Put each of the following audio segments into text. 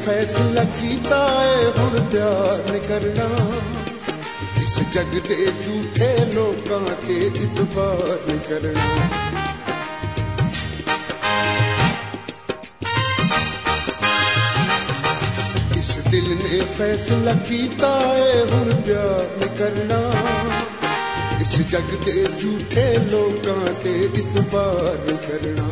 फैसला कीता है हुण प्यार नहीं करना। इस जग दे झूठे लोकां ते इतबार नहीं करना। इस दिल ने फैसला कीता है हुण प्यार नहीं करना। इस जग दे झूठे लोकां ते इतबार नहीं करना।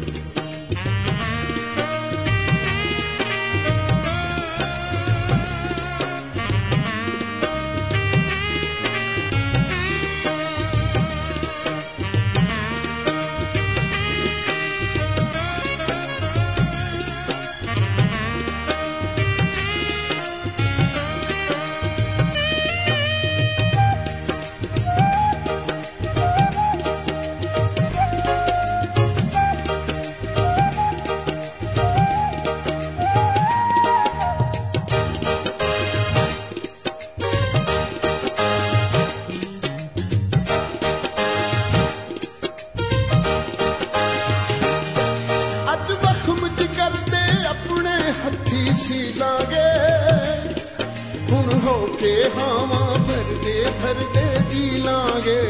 हुण होके हावा भरदे भरदे जी लांगे।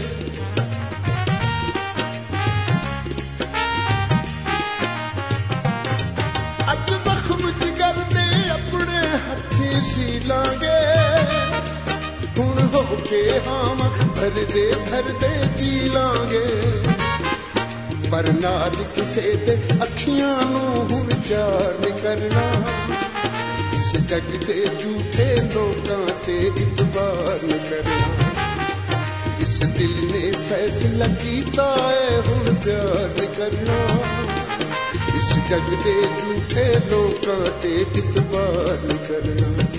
अज जख्म जिगर दे अपने हथी सी लांगे। हुण होके हावा भरदे भरदे जी लांगे। पर नाल किसे दे अखियां नूं हुण चार नहीं करना। इस जग दे झूठे लोकां ते इतबार नहीं करना। इस दिल ने फैसला कीता है हुण प्यार नहीं करना। इस जग दे झूठे लोकां ते इतबार नहीं करना।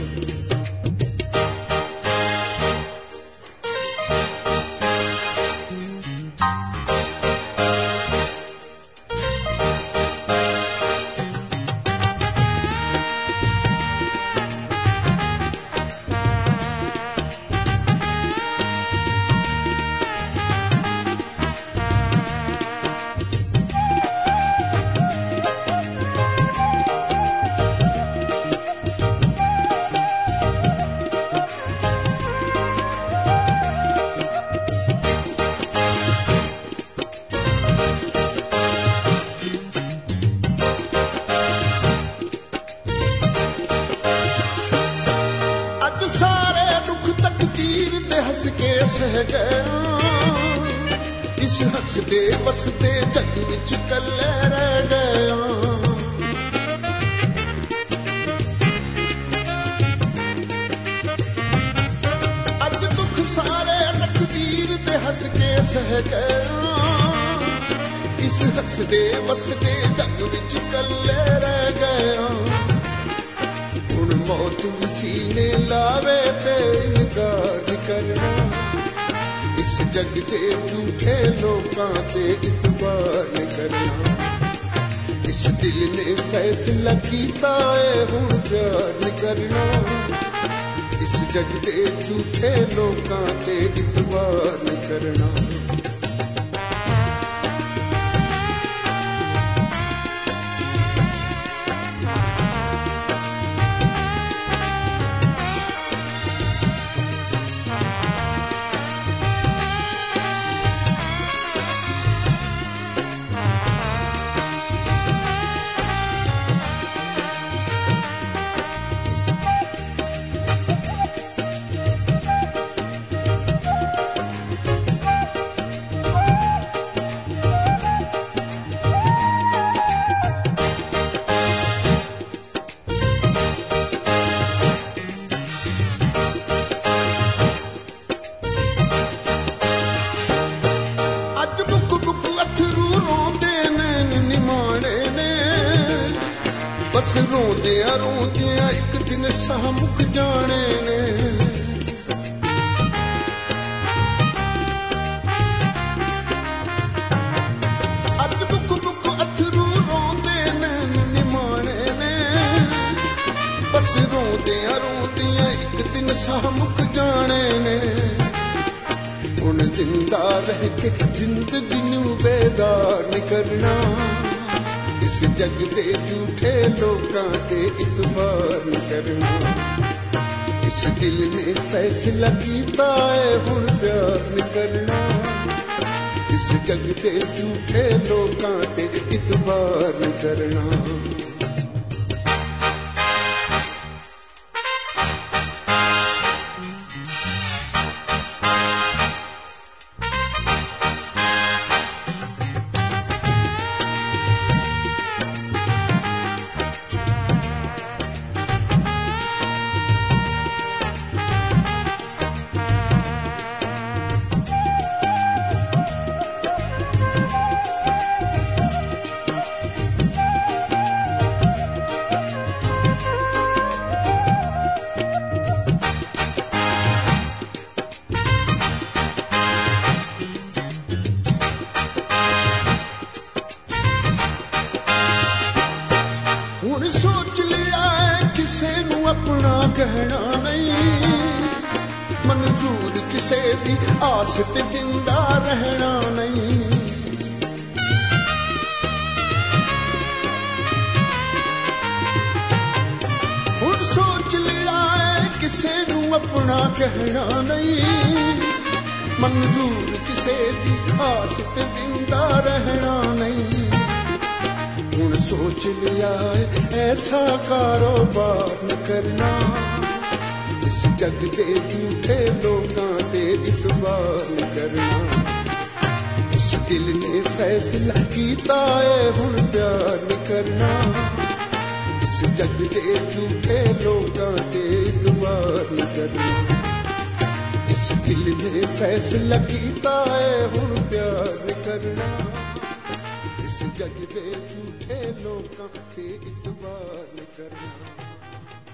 हंस के सह गया इस हंसदे बसदे जग विच कल्ले रह गया। अज दुख सारे तकदीर दे हंस के सह गया। इस हंसदे बसदे जग विच कल्ले रह गया। हुण मौत सीने लावे ते इनकार करना। इस जग दे झूठे लोकां ते इतबार नहीं करना। इस दिल ने फैसला कीता है हुण प्यार नहीं करना। इस जग दे झूठे लोकां ते इतबार नहीं करना। बस रोंदिया रोंदिया एक दिन साह मुक जाने ने। अज बुक बुक अथरू रोंदे नैन निमाने ने। बस रोंदिया रोंदिया एक दिन साह मुक जाने ने। हुण जिंदा रह के जिंदगी नूं बेदार नहीं करना। इस जग दे झूठे लोकां ते इतबार न करना इस दिल ने फैसला कीता है हुण प्यार न करना इस जग दे झूठे लोकां ते इतबार न करना हुण सोच लिया है किसे नू अपना कहना नहीं मंजूर किसे दी आस ते जिंदा रहना नहीं हुण सोच लिया है किसे नू अपना कहना नहीं मंजूर किसे दी आस ते जिंदा रहना नहीं हुण सोच लिया है ऐसा कारोबार न करना इस जग दे झूठे लोकां ते इतबार न करना इस दिल ने फैसला कीता है हुण प्यार न करना इस जग दे झूठे लोकां ते इतबार न करना इस दिल ने फैसला कीता है हुण प्यार न करना इस जग दे झूठे लोकां ते इतबार न करना